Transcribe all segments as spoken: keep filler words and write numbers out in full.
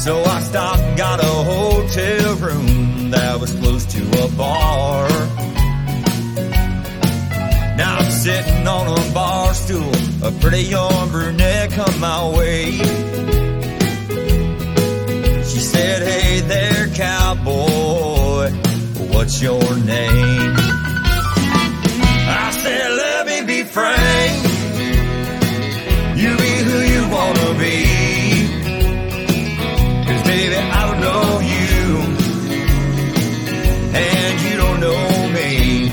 So I stopped and got a hotel room that was close to a bar. Now I'm sitting on a bar stool, a pretty young brunette come my way. She said, hey there, cowboy, what's your name? I said, let me be frank, you be who you wanna be. Cause baby, I don't know you, and you don't know me.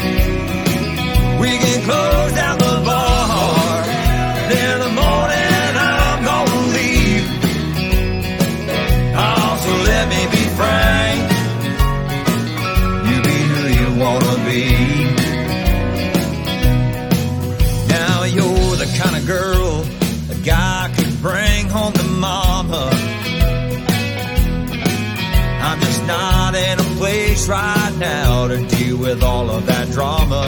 We can close down the bar, then in the morning I'm gonna leave. Oh, so let me be frank, you be who you wanna be. Now you're the kind of girl a guy could bring home to mama. I'm just not in a place right now to deal with all of that drama.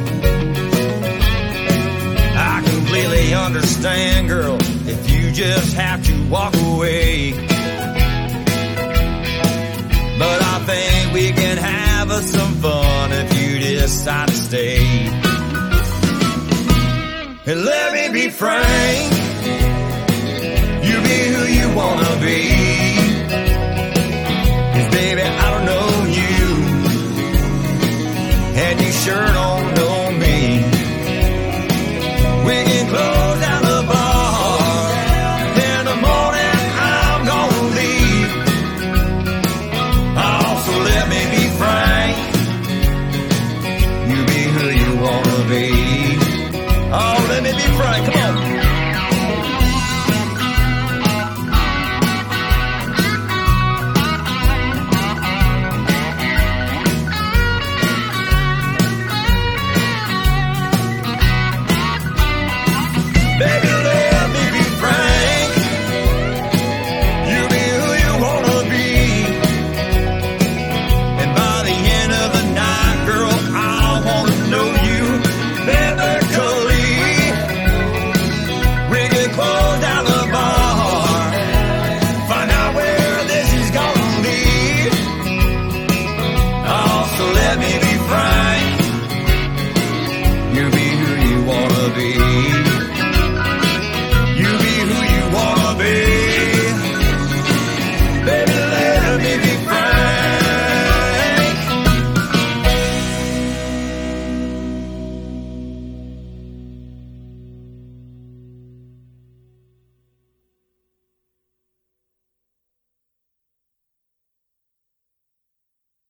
I completely understand, girl, if you just have to walk away. But I think we can have us some fun if you decide to stay. And let me be frank, you be who you wanna be. Cause baby, I don't know you, and you sure don't know me. We can close down the bar, in the morning I'm gonna leave. Oh, so let me be frank, you be who you wanna be. Oh, let me be frank, come on. Baby, let me be frank, you be who you wanna be. And by the end of the night, girl, I wanna know you physically. We can close